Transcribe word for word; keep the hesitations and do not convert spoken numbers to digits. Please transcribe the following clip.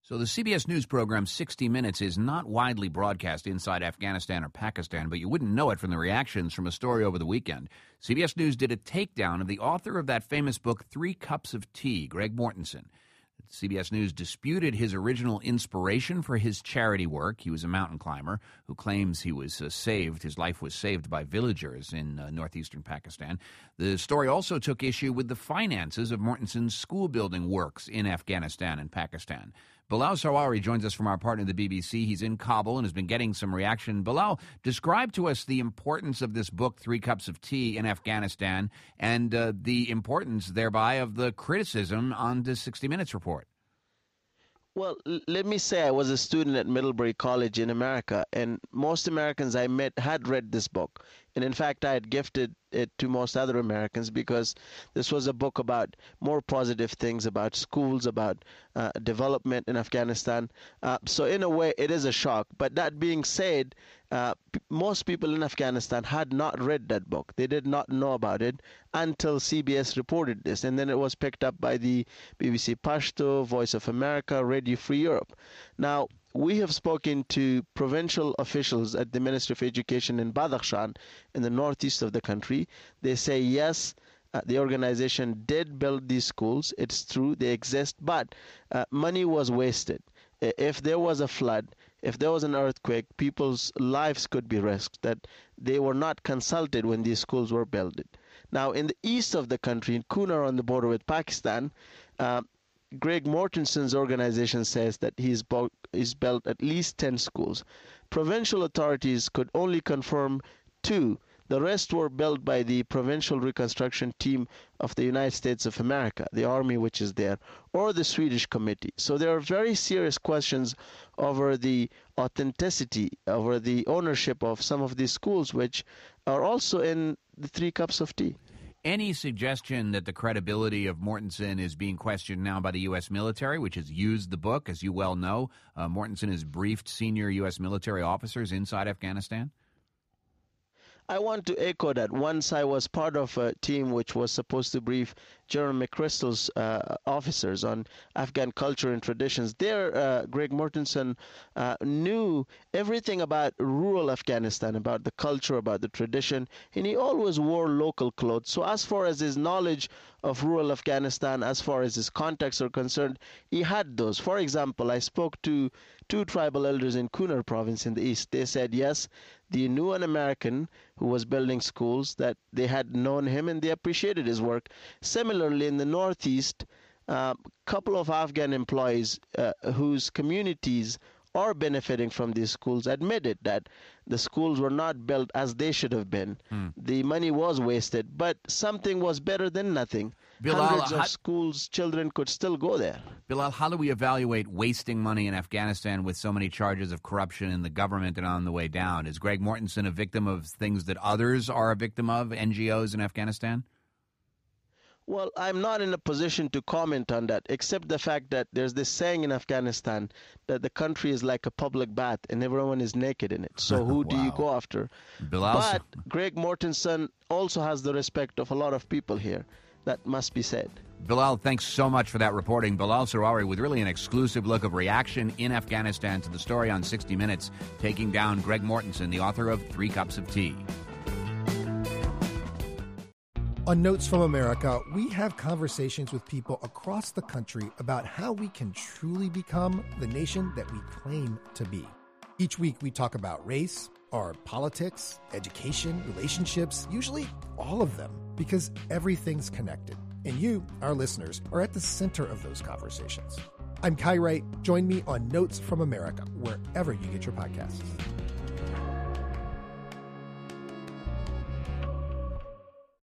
So the C B S News program sixty minutes is not widely broadcast inside Afghanistan or Pakistan, but you wouldn't know it from the reactions from a story over the weekend. C B S News did a takedown of the author of that famous book, Three Cups of Tea, Greg Mortenson. C B S News disputed his original inspiration for his charity work. He was a mountain climber who claims he was uh, saved. His life was saved by villagers in uh, northeastern Pakistan. The story also took issue with the finances of Mortenson's school building works in Afghanistan and Pakistan. Bilal Sarwari joins us from our partner, the B B C. He's in Kabul and has been getting some reaction. Bilal, describe to us the importance of this book, Three Cups of Tea in Afghanistan, and uh, the importance thereby of the criticism on the sixty minutes report. Well, l- let me say I was a student at Middlebury College in America, and most Americans I met had read this book. And in fact, I had gifted it to most other Americans because this was a book about more positive things, about schools, about uh, development in Afghanistan. Uh, so in a way, it is a shock. But that being said, uh, p- most people in Afghanistan had not read that book. They did not know about it until C B S reported this. And then it was picked up by the B B C Pashto, Voice of America, Radio Free Europe. Now, we have spoken to provincial officials at the Ministry of Education in Badakhshan in the northeast of the country. They say, yes, uh, the organization did build these schools. It's true, they exist, but uh, money was wasted. If there was a flood, if there was an earthquake, people's lives could be risked, that they were not consulted when these schools were built. Now, in the east of the country, in Kunar on the border with Pakistan, uh, Greg Mortenson's organization says that he's, bu- he's built at least ten schools. Provincial authorities could only confirm two. The rest were built by the Provincial Reconstruction Team of the United States of America, the army which is there, or the Swedish committee. So there are very serious questions over the authenticity, over the ownership of some of these schools, which are also in the Three Cups of Tea. Any suggestion that the credibility of Mortenson is being questioned now by the U S military, which has used the book, as you well know? Uh, Mortenson has briefed senior U S military officers inside Afghanistan? I want to echo that. Once I was part of a team which was supposed to brief General McChrystal's uh, officers on Afghan culture and traditions. There, uh, Greg Mortenson uh, knew everything about rural Afghanistan, about the culture, about the tradition, and he always wore local clothes. So as far as his knowledge of rural Afghanistan, as far as his contacts are concerned, he had those. For example, I spoke to two tribal elders in Kunar province in the east. They said, yes, they knew an American who was building schools, that they had known him and they appreciated his work. Similarly, in the northeast, a uh, couple of Afghan employees uh, whose communities are benefiting from these schools admitted that the schools were not built as they should have been. Hmm. The money was wasted, but something was better than nothing. Bilal, Hundreds of how, schools, children could still go there. Bilal, how do we evaluate wasting money in Afghanistan with so many charges of corruption in the government and on the way down? Is Greg Mortenson a victim of things that others are a victim of, N G Os in Afghanistan? Well, I'm not in a position to comment on that, except the fact that there's this saying in Afghanistan that the country is like a public bath and everyone is naked in it. So who wow. do you go after? Bilal. But Greg Mortenson also has the respect of a lot of people here. That must be said. Bilal, thanks so much for that reporting. Bilal Sarwari with really an exclusive look of reaction in Afghanistan to the story on sixty minutes, taking down Greg Mortenson, the author of Three Cups of Tea. On Notes from America, we have conversations with people across the country about how we can truly become the nation that we claim to be. Each week, we talk about race, our politics, education, relationships, usually all of them, because everything's connected. And you, our listeners, are at the center of those conversations. I'm Kai Wright. Join me on Notes from America, wherever you get your podcasts.